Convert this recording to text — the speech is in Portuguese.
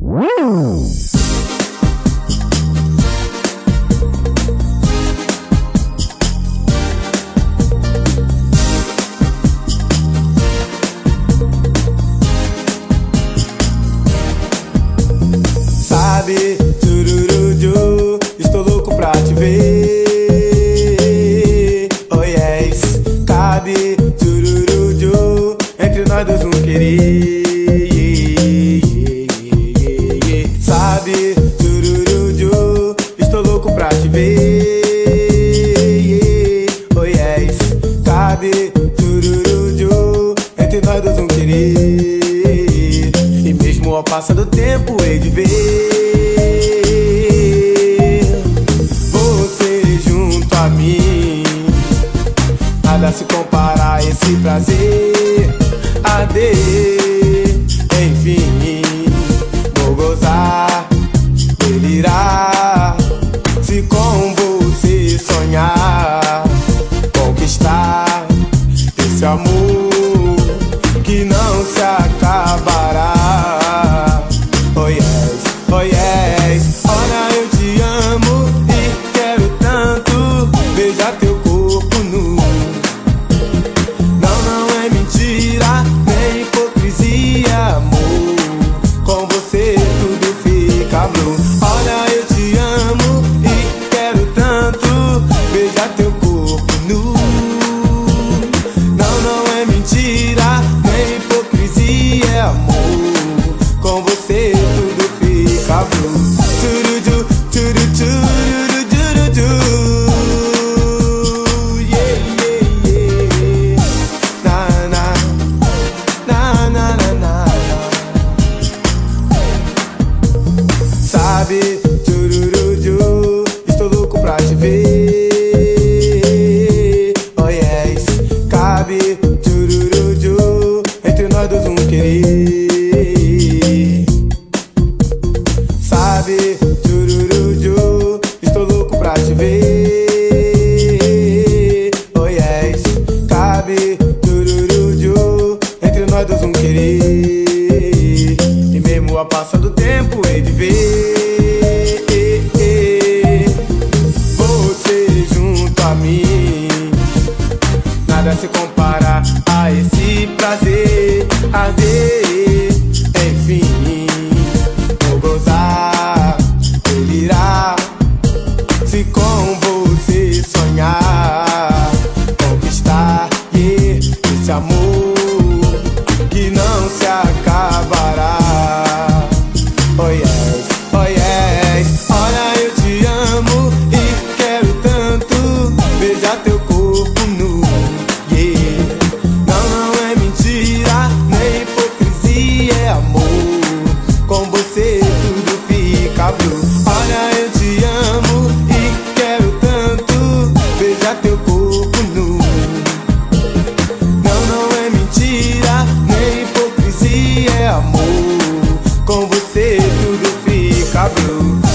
Sabe, tururuju, estou louco pra te ver. Oh yes, cabe, tururuju, entre nós dois um querer. Sabe, tururuju, estou louco pra te ver. Oh yes, cabe, tururuju, entre nós dois um querer. E mesmo ao passar do tempo hei de ver você junto a mim. Nada se compara a esse prazer. Enfim, vou gozar, delirar, se com você sonhar, conquistar esse amor que não se acabará. Oh yes, oh yes, olha eu te amo e quero tanto beijar teu corpo nu. Não é mentira, nem hipocrisia, amor, com você tudo fica blue. Olha eu te amo e quero tanto beijar teu corpo nu. Não é mentira, nem hipocrisia, amor, com você tudo fica blue. Turuju, turu, turu, turuju. Yeah, yeah, yeah. Na, na, na, na, na, na. Sabe, tururuju, estou louco pra te ver. Oh yes, cabe, tururuju, entre nós dois um querer. Sabe, tururuju, estou louco pra te ver. Oh yes, cabe, tururuju, entre nós dois um querer. E mesmo a passar do tempo hei de ver você junto a mim. Nada se compara a esse prazer. Enfim, vou gozar, delirar, se com você sonhar, conquistar esse amor que não se acabará. Oh yes, oh yes, olha eu te amo e quero tanto beijar teu corpo nu. Yeah. Não é mentira, nem hipocrisia, é amor, com você tudo fica blue. Olha eu te amo e quero tanto beijar teu corpo nu. Não é mentira, nem hipocrisia, é amor, com você tudo fica blue.